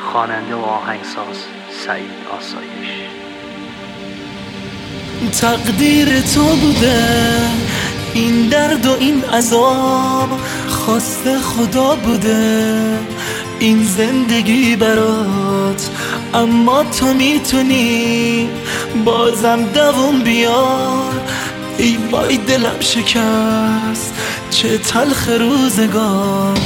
خواننده و آهنگساز سعید آسایش. تقدیر تو بوده این درد و این عذاب، خواست خدا بوده این زندگی برات، اما تو میتونی بازم دووم بیار. ای وای دلم شکست چه تلخ روزگار،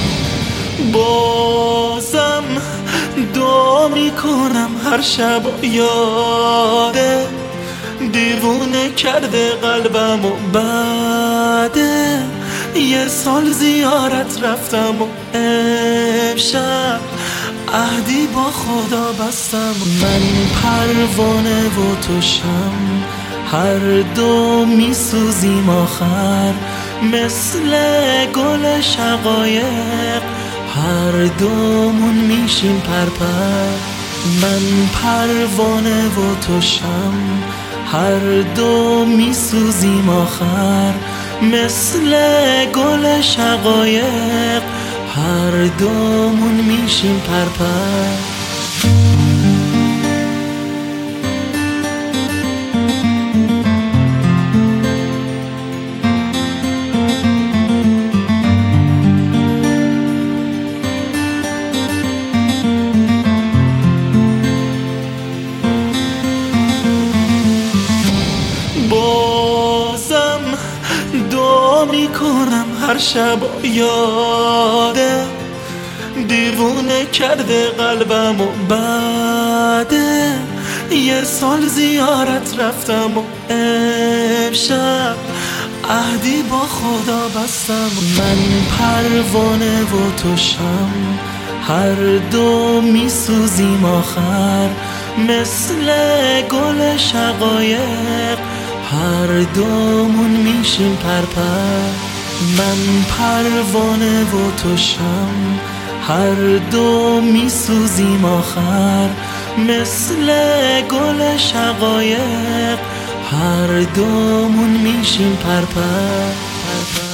بازم دعا میکنم هر شب یاده، دیوونه کرده قلبم و بعده یه سال زیارت رفتم و امشب عهدی با خدا بستم. من پروانه و تو شمع، هر دو میسوزیم آخر مثل گل شقایق، هر دومون میشیم پرپر. من پروانه و تو شمع، هر دو میسوزیم آخر مثل گل شقایق، هر دومون میشیم پرپر. بازم دعا میکنم هر شب یاده، دیوونه کرده قلبم و بعده یه سال زیارت رفتم و امشب عهدی با خدا بستم. من پروانه و تو شمع، هر دو میسوزیم آخر مثل گل شقایق، هر دومون میشیم پرپر. من پروانه و تو شمع، هر دو میسوزیم آخر مثل گل شقایق، هر دومون میشیم پرپر.